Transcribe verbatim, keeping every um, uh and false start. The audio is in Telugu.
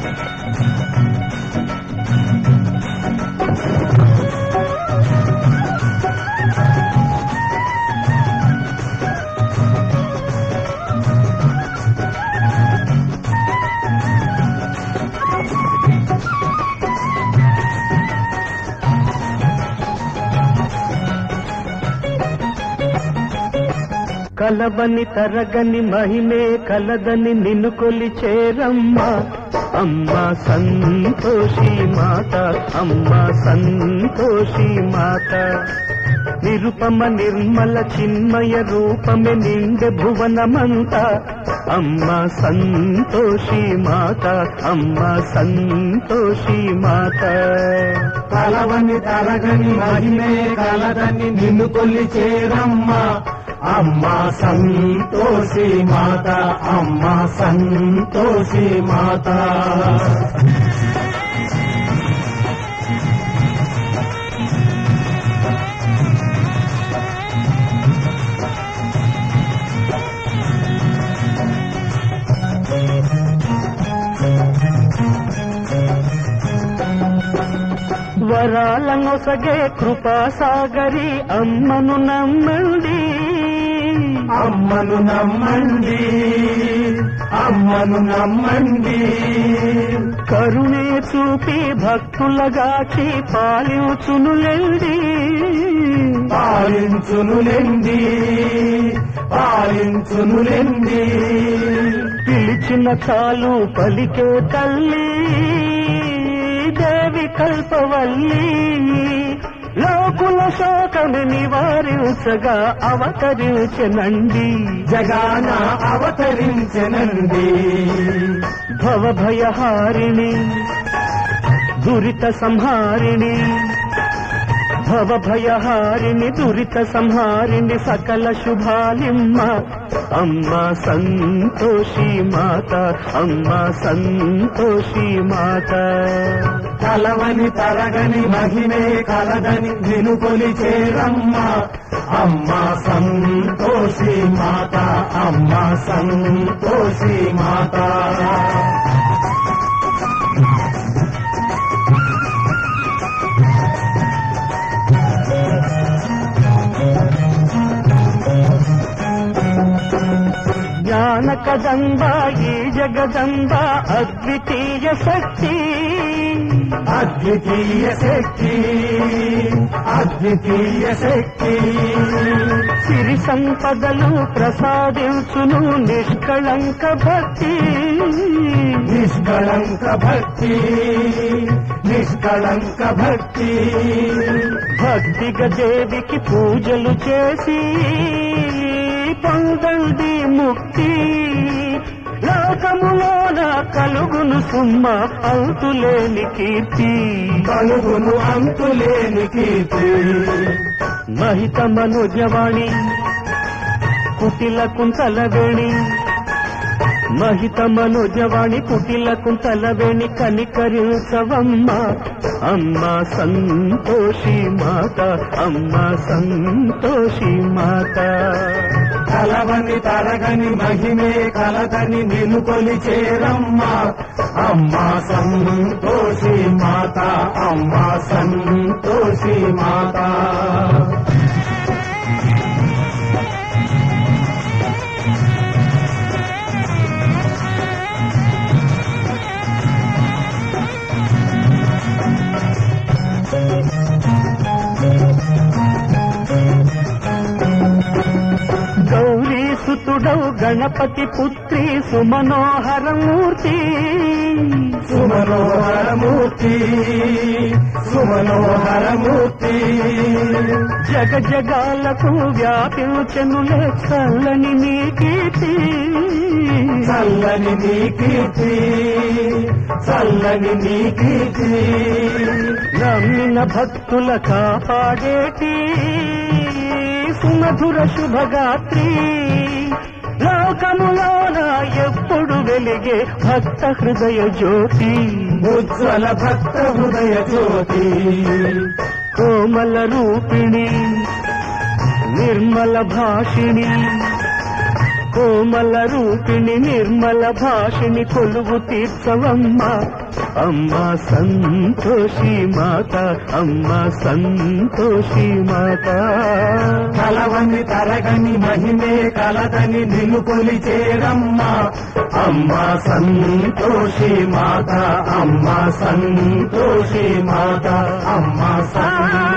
కలవని తరగని మహిమే కలదని నిన్ను కొలిచేరమ్మా అమ్మా సంతోషి మాత అమ్మా సంతోషి మాత నిరుపమ నిర్మల చిన్మయ రూపమే నిండె భువనమంతా అమ్మా సంతోషి మాత అమ్మా సంతోషి మాత కలవని తరగని మహిమే కలదని నిన్ను కొలిచేరమ్మా అమ్మా సంతోషి మాత అమ్మా సంతోషి మాత వరాలనొసగే కృపాసాగరి అమ్మను నమ్మండి అమ్మను నమ్మండి అమ్మను నమ్మండి కరుణే చూపి భక్తులగాచి పాలించునులెండి పాలించునులెండి పాలించునులెండి పిలిచిన చాలు పలికే తల్లి దేవి కల్పవల్లి లోకుల శోకము నివారించగా అవతరించనండి జగాన అవతరించనండి భవభయహారిణి దురిత సంహారిణి భవభయహారిణి దురిత సంహారిణి సకల శుభాలిమ్మ అమ్మా సంతోషి మాత అమ్మా సంతోషి మాత కలవని తరగని మహిమే కలదని నిన్ను కొలిచేరమ్మా అమ్మా సంతోషి మాత అమ్మా సంతోషి మాత జ్ఞాన కదంబ ఈ జగదంబ అద్వితీయ శక్తి అద్వితీయ శక్తి అద్వితీయ శక్తి సిరి సంపదలు ప్రసాదించును నిష్కళంక భక్తి నిష్కళంక భక్తి నిష్కళంక భక్తి భక్తిగా దేవికి పూజలు చేసి పొందండి ముక్తి లోకములోన కలుగును సుమ్మ అంతులేని కీర్తి కలుగును అంతులేని కీర్తి మహిత మనోజవాణి కుటిల కుంతలవేణి మహిత మనోజవాణి కుటిల కుంతలవేణి కనికరించవమ్మ అమ్మా సంతోషి మాత అమ్మా సంతోషి మాత కలవని తరగని మహిమే కలదని నిన్ను కొలిచేరమ్మా అమ్మా సంతోషి మాత అమ్మా సంతోషి మాత గౌరీ సుతుడౌ గణపతి పుత్రి సుమనోహరమూర్తి సుమనోహరమూర్తి సుమనోహరమూర్తి జగ జగాలకు వ్యాపించనులే చల్లని నీ కీర్తి చల్లని నీ కీర్తి చల్లని నీ కీర్తి నమ్మిన భక్తుల కాపాడేటి సుమధుర శుభగాత్రి లోకములోన ఎప్పుడు వెలిగే భక్త హృదయ జ్యోతి ఉజ్వల భక్త హృదయ జ్యోతి కోమల రూపిణి నిర్మల భాషిణి కోమల రూపిణి నిర్మల భాషిని కొలువు తీర్చవమ్మ అమ్మ సంతోషి మాత అమ్మ సంతోషి మాత కలవని తరగని మహిమే కలదని నిన్ను కొలిచేరమ్మ అమ్మ సంతోషి మాత అమ్మ సంతోషి మాత అమ్మ సంతోషి